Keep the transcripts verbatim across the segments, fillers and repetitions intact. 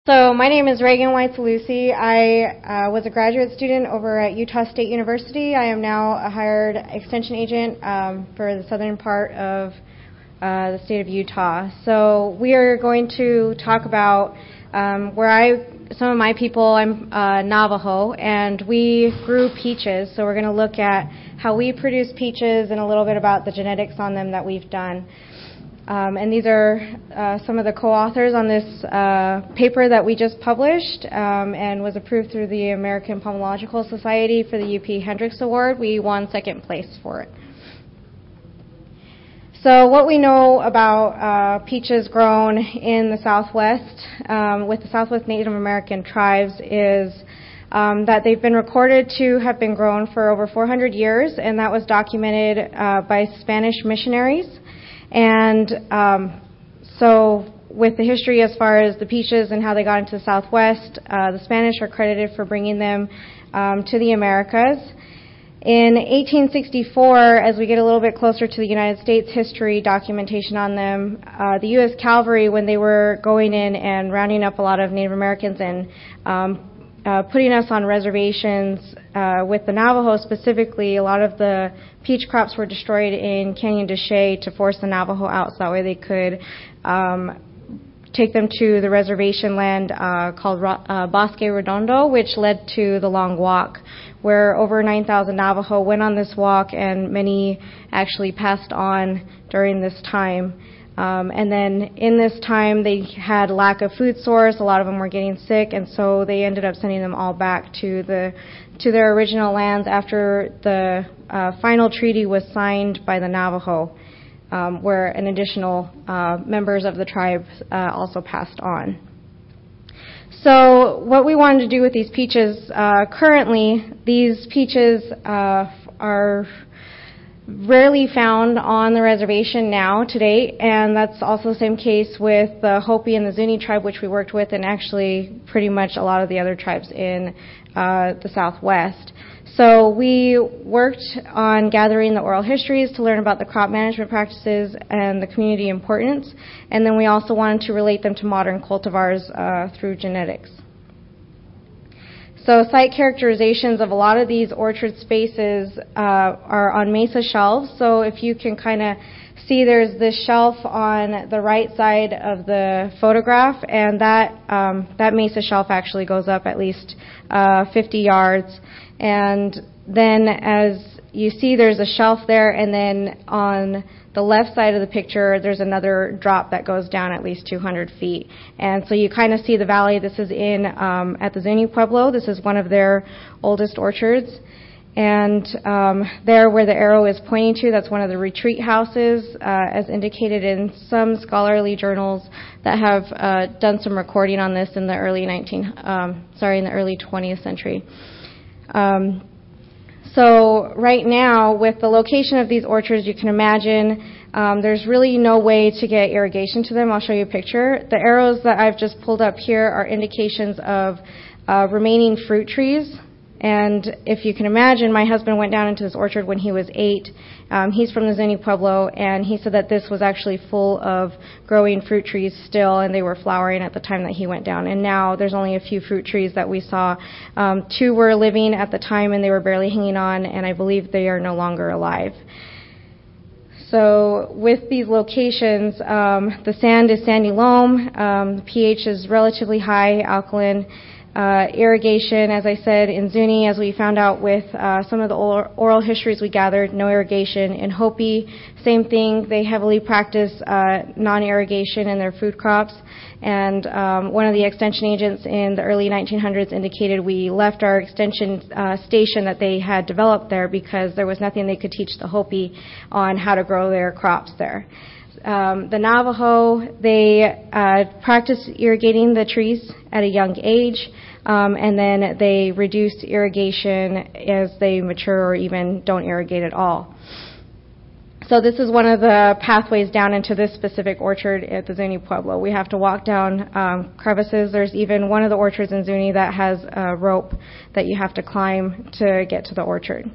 So my name is Reagan Whitesalusi. I uh, was a graduate student over at Utah State University. I am now a hired extension agent um, for the southern part of uh, the state of Utah. So we are going to talk about um, where I, some of my people, I'm uh, Navajo, and we grew peaches. So we're going to look at how we produce peaches and a little bit about the genetics on them that we've done. Um, and these are uh, some of the co-authors on this uh, paper that we just published um, and was approved through the American Pomological Society for the U P Hendricks Award. We won second place for it. So what we know about uh, peaches grown in the Southwest um, with the Southwest Native American tribes is um, that they've been recorded to have been grown for over four hundred years, and that was documented uh, by Spanish missionaries. And um, so with the history as far as the peaches and how they got into the Southwest, uh, the Spanish are credited for bringing them um, to the Americas. In eighteen sixty-four, as we get a little bit closer to the United States history documentation on them, uh, the U S Cavalry, when they were going in and rounding up a lot of Native Americans and um, Uh, putting us on reservations uh, with the Navajo specifically, a lot of the peach crops were destroyed in Canyon de Chelly to force the Navajo out so that way they could um, take them to the reservation land uh, called uh, Bosque Redondo, which led to the Long Walk, where over nine thousand Navajo went on this walk, and many actually passed on during this time. Um, and then in this time, they had lack of food source. A lot of them were getting sick, and so they ended up sending them all back to the to their original lands after the uh, final treaty was signed by the Navajo, um, where an additional uh, members of the tribe uh, also passed on. So what we wanted to do with these peaches, uh, currently, these peaches uh, are rarely found on the reservation now to date, and that's also the same case with the Hopi and the Zuni tribe, which we worked with, and actually pretty much a lot of the other tribes in uh, the Southwest. So we worked on gathering the oral histories to learn about the crop management practices and the community importance, and then we also wanted to relate them to modern cultivars uh, through genetics. So site characterizations of a lot of these orchard spaces uh, are on mesa shelves. So if you can kind of see, there's this shelf on the right side of the photograph, and that um, that mesa shelf actually goes up at least uh, fifty yards. And then as you see, there's a shelf there, and then on the left side of the picture, there's another drop that goes down at least two hundred feet. And so you kind of see the valley. This is in um, at the Zuni Pueblo. This is one of their oldest orchards. And um, there where the arrow is pointing to, that's one of the retreat houses, uh, as indicated in some scholarly journals that have uh, done some recording on this in the early nineteen, um, sorry, in the early twentieth century. Um, So right now, with the location of these orchards, you can imagine um, there's really no way to get irrigation to them. I'll show you a picture. The arrows that I've just pulled up here are indications of uh, remaining fruit trees. And if you can imagine, my husband went down into this orchard when he was eight. Um, he's from the Zuni Pueblo, and he said that this was actually full of growing fruit trees still, and they were flowering at the time that he went down. And now there's only a few fruit trees that we saw. Um, two were living at the time, and they were barely hanging on, and I believe they are no longer alive. So with these locations, um, the sand is sandy loam. Um, the pH is relatively high, alkaline. Uh, irrigation, as I said, in Zuni, as we found out with uh, some of the oral histories we gathered, no irrigation. In Hopi, same thing. They heavily practice uh, non-irrigation in their food crops. And um, one of the extension agents in the early nineteen hundreds indicated we left our extension uh, station that they had developed there because there was nothing they could teach the Hopi on how to grow their crops there. Um, the Navajo, they uh, practice irrigating the trees at a young age, um, and then they reduce irrigation as they mature or even don't irrigate at all. So this is one of the pathways down into this specific orchard at the Zuni Pueblo. We have to walk down um, crevices. There's even one of the orchards in Zuni that has a rope that you have to climb to get to the orchard.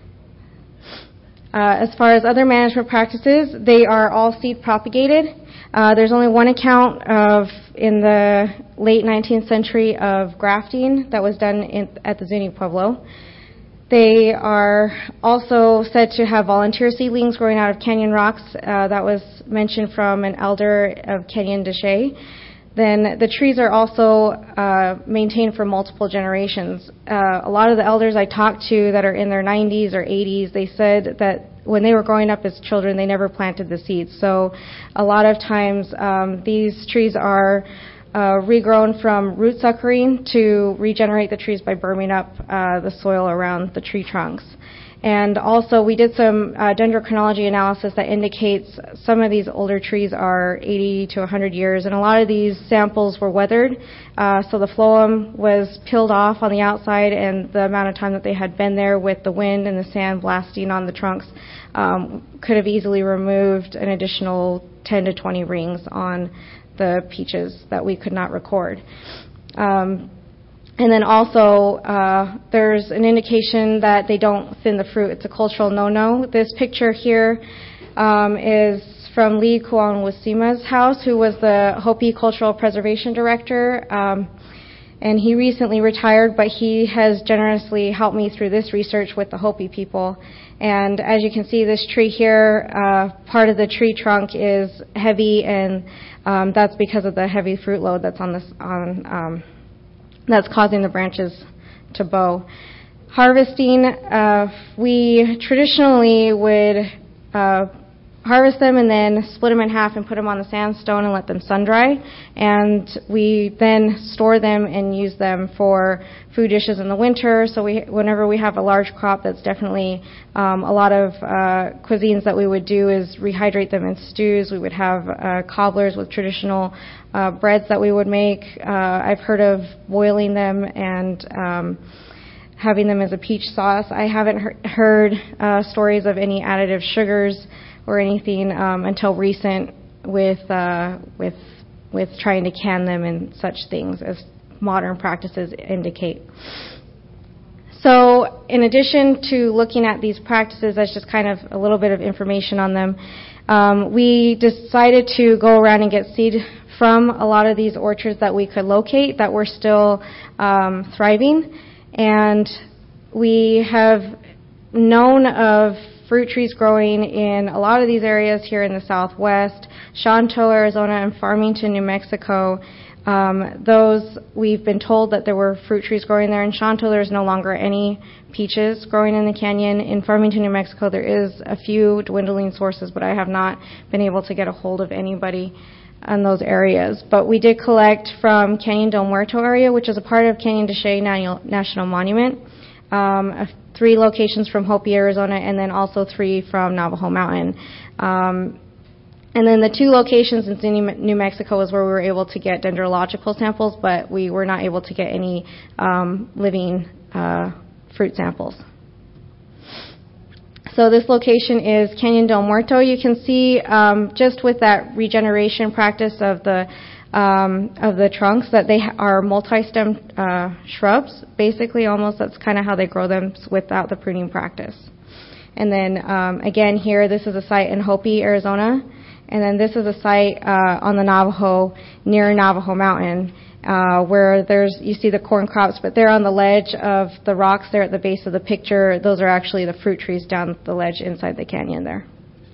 Uh, as far as other management practices, they are all seed propagated. Uh, there's only one account of in the late nineteenth century of grafting that was done in, at the Zuni Pueblo. They are also said to have volunteer seedlings growing out of canyon rocks. Uh, that was mentioned from an elder of Canyon de Chelly. Then the trees are also uh, maintained for multiple generations. Uh, a lot of the elders I talked to that are in their nineties or eighties, they said that when they were growing up as children, they never planted the seeds. So a lot of times um, these trees are uh, regrown from root suckering to regenerate the trees by burning up uh, the soil around the tree trunks. And also we did some uh, dendrochronology analysis that indicates some of these older trees are eighty to one hundred years, and a lot of these samples were weathered, uh, so the phloem was peeled off on the outside, and the amount of time that they had been there with the wind and the sand blasting on the trunks um, could have easily removed an additional ten to twenty rings on the peaches that we could not record. Um, And then also, uh, there's an indication that they don't thin the fruit. It's a cultural no-no. This picture here um, is from Lee Kuan-Wasima's house, who was the Hopi Cultural Preservation Director. Um, and he recently retired, but he has generously helped me through this research with the Hopi people. And as you can see, this tree here, uh, part of the tree trunk is heavy, and um, that's because of the heavy fruit load that's on this on. Um, that's causing the branches to bow. Harvesting, uh, we traditionally would uh, harvest them and then split them in half and put them on the sandstone and let them sun dry. And we then store them and use them for food dishes in the winter. So we, whenever we have a large crop, that's definitely um, a lot of uh, cuisines that we would do is rehydrate them in stews. We would have uh, cobblers with traditional uh, breads that we would make. Uh, I've heard of boiling them and um, having them as a peach sauce. I haven't he- heard uh, stories of any additive sugars or anything um, until recent with uh, with with trying to can them and such things as modern practices indicate. So in addition to looking at these practices, that's just kind of a little bit of information on them. Um, we decided to go around and get seed from a lot of these orchards that we could locate that were still um, thriving. And we have known of fruit trees growing in a lot of these areas here in the Southwest, Shanto, Arizona, and Farmington, New Mexico. Um, those, we've been told that there were fruit trees growing there. In Shanto, there's no longer any peaches growing in the canyon. In Farmington, New Mexico, there is a few dwindling sources, but I have not been able to get a hold of anybody in those areas. But we did collect from Canyon del Muerto area, which is a part of Canyon de Chelly National Monument, um, three locations from Hopi, Arizona, and then also three from Navajo Mountain. Um, and then the two locations in Zuni, New Mexico is where we were able to get dendrological samples, but we were not able to get any um, living uh, fruit samples. So this location is Canyon del Muerto. You can see um, just with that regeneration practice of the um, of the trunks that they are multi-stemmed uh, shrubs. Basically, almost that's kind of how they grow them without the pruning practice. And then um, again here, this is a site in Hopi, Arizona, and then this is a site uh, on the Navajo near Navajo Mountain. Uh, where there's, you see the corn crops, but they're on the ledge of the rocks there at the base of the picture. Those are actually the fruit trees down the ledge inside the canyon there.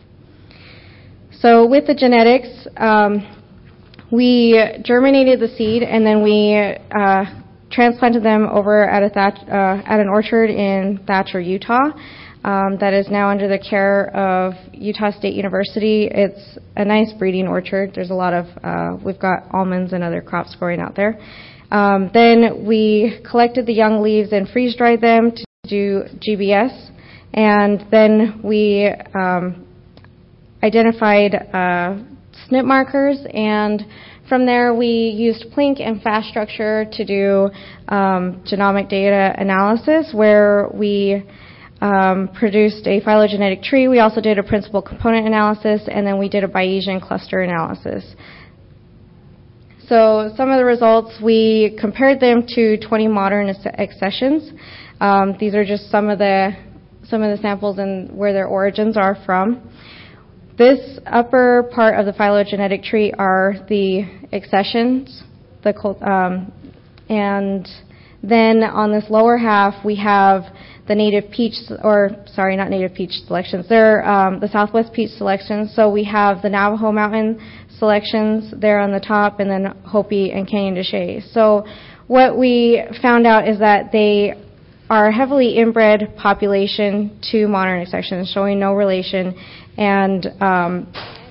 So with the genetics, um, we germinated the seed and then we uh, transplanted them over at a thatch, uh, at an orchard in Thatcher, Utah. Um, that is now under the care of Utah State University. It's a nice breeding orchard. There's a lot of, uh, we've got almonds and other crops growing out there. Um, then we collected the young leaves and freeze-dried them to do G B S. And then we um, identified uh, S N P markers, and from there we used Plink and Fast Structure to do um, genomic data analysis, where we Um, produced a phylogenetic tree. We also did a principal component analysis, and then we did a Bayesian cluster analysis. So some of the results, we compared them to twenty modern accessions. Um, these are just some of the some of the samples and where their origins are from. this upper part of the phylogenetic tree are the accessions, the um, and then on this lower half we have the native peach, or sorry, not native peach selections. They're um, the Southwest peach selections. So we have the Navajo Mountain selections there on the top, and then Hopi and Canyon de Chelly. So what we found out is that they are a heavily inbred population to modern accessions, showing no relation, and um,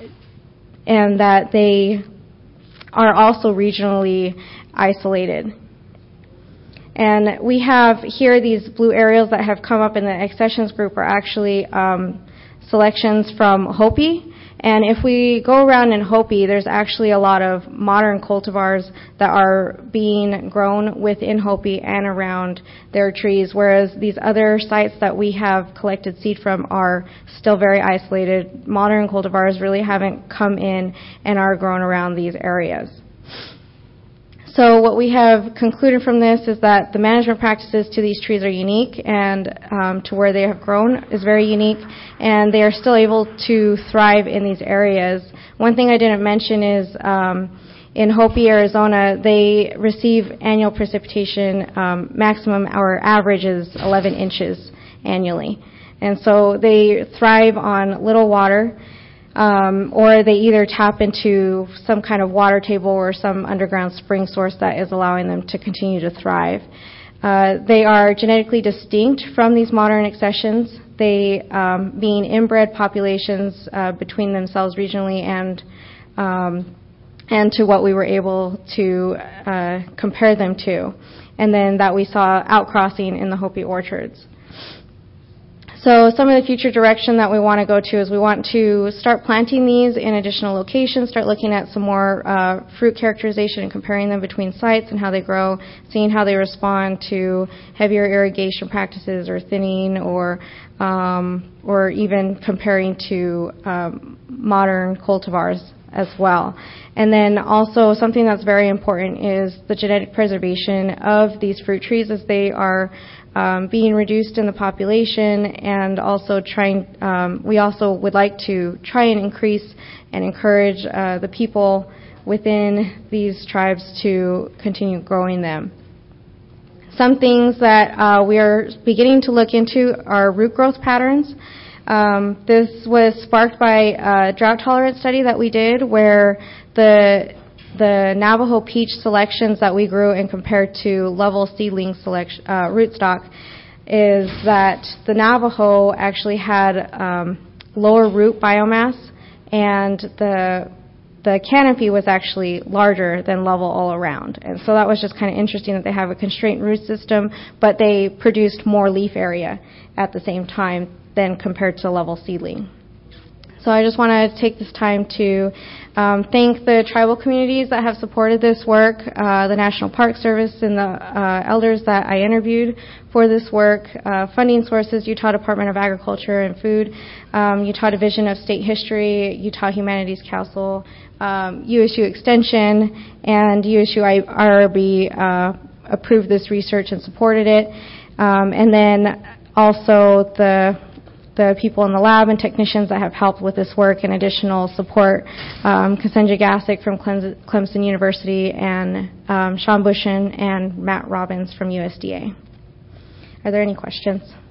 and that they are also regionally isolated. And we have here these blue areas that have come up in the accessions group are actually um, selections from Hopi. And if we go around in Hopi, there's actually a lot of modern cultivars that are being grown within Hopi and around their trees, whereas these other sites that we have collected seed from are still very isolated. Modern cultivars really haven't come in and are grown around these areas. So what we have concluded from this is that the management practices to these trees are unique, and um, to where they have grown is very unique, and they are still able to thrive in these areas. One thing I didn't mention is um, in Hopi, Arizona, they receive annual precipitation um, maximum or average is eleven inches annually. And so they thrive on little water. Um, or they either tap into some kind of water table or some underground spring source that is allowing them to continue to thrive. Uh, they are genetically distinct from these modern accessions, they um, being inbred populations uh, between themselves regionally and um, and to what we were able to uh, compare them to. And then that we saw outcrossing in the Hopi orchards. So some of the future direction that we want to go to is we want to start planting these in additional locations, start looking at some more uh, fruit characterization and comparing them between sites and how they grow, seeing how they respond to heavier irrigation practices or thinning, or um, or even comparing to um, modern cultivars as well. And then also something that's very important is the genetic preservation of these fruit trees as they are Um, being reduced in the population, and also trying, um, we also would like to try and increase and encourage uh, the people within these tribes to continue growing them. Some things that uh, we are beginning to look into are root growth patterns. Um, this was sparked by a drought tolerance study that we did where the The Navajo peach selections that we grew and compared to level seedling selection, uh, rootstock, is that the Navajo actually had um, lower root biomass, and the the canopy was actually larger than level all around. And so that was just kind of interesting that they have a constrained root system, but they produced more leaf area at the same time than compared to level seedling. So I just want to take this time to um, thank the tribal communities that have supported this work, uh, the National Park Service and the uh, elders that I interviewed for this work, uh, funding sources, Utah Department of Agriculture and Food, um, Utah Division of State History, Utah Humanities Council, um, U S U Extension, and U S U I R B uh, approved this research and supported it. Um, and then also the the people in the lab and technicians that have helped with this work, and additional support, um, Kasenja Gassick from Clemson University, and um, Sean Bushin and Matt Robbins from U S D A. Are there any questions?